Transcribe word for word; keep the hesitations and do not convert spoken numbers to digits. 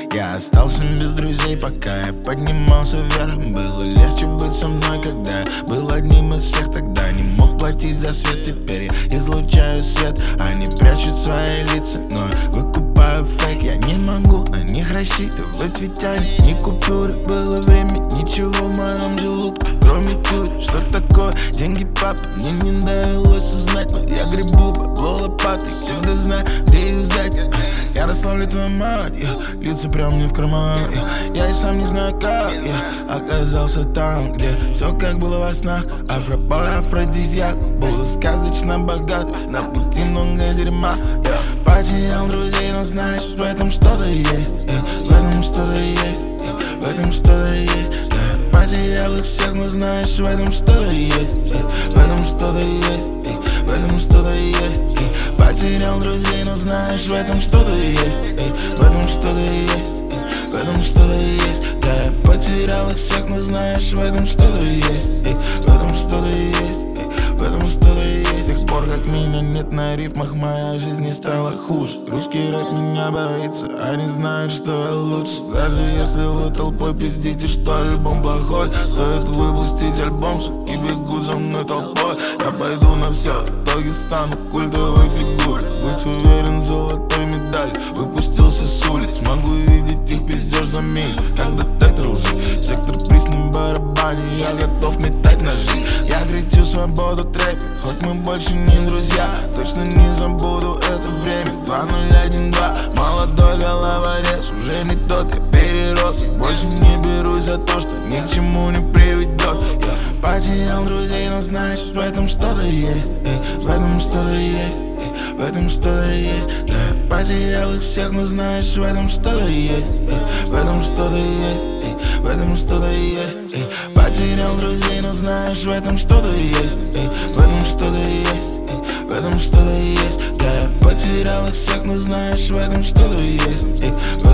Я остался без друзей, пока я поднимался вверх. Было легче быть со мной, когда я был одним из всех. Тогда не мог платить за свет, теперь я излучаю свет. Они прячут свои лица, но я выкупаю фейк. Я не могу на них рассчитывать, ведь они не купюры. Было время, ничего в моем желудке, кроме тюрь. Что такое деньги, папа? Мне не довелось узнать, но я гребу по лопатой, когда знаю, где их взять. Я расслаблю твою мать, yeah. Льются прям мне в карман, yeah. Я и сам не знаю как я оказался там, где все как было во снах. Афропой, афродизиак, буду сказочно богат. На пути много дерьма, yeah. Потерял друзей, но знаешь, в этом что-то есть, yeah. В этом что-то есть, yeah. В этом что-то есть, yeah. Потерял их всех, но знаешь, в этом что-то есть, yeah. В этом что-то есть, yeah. В этом что-то есть, yeah. Потерял друзей, но знаешь, в этом что-то есть, эй, в этом что-то есть, эй, в этом что-то есть. Да, я потерял их всех, но знаешь, в этом что-то есть, эй, в этом что-то есть, эй, в этом что-то есть. С тех пор, как меня нет на рифмах, моя жизнь не стала хуже. Русский рэп меня боится, они знают, что я лучше. Даже если вы толпой пиздите, что альбом плохой, стоит выпустить альбом, суки бегут за мной толпой. Я пойду на все, в итоге стану культовой фигурой. Быть уверен, золотой медаль. Выпустился с улиц, могу видеть их пиздеж за милю, как детектор лжи. Сектор приз на барабане, я готов метать ножи. Я кричу свободу трэпе, хоть мы больше не друзья. Точно не забуду это время, два ноль один два. Молодой головорез, уже не тот, я перерос. И больше не берусь за то, что ни к чему не приведет. Я потерял друзей, но знаешь, в этом что-то есть, эй, в этом что-то есть, эй, в этом что-то есть. Да, я потерял их всех, но знаешь, в этом что-то есть, эй, в этом что-то есть, эй, в этом что-то есть, эй. Потерял друзей, но знаешь, в этом что-то есть, эй, в этом что-то есть, эй, в этом что-то есть. Да, я потерял их всех, но знаешь, в этом что-то есть, эй, в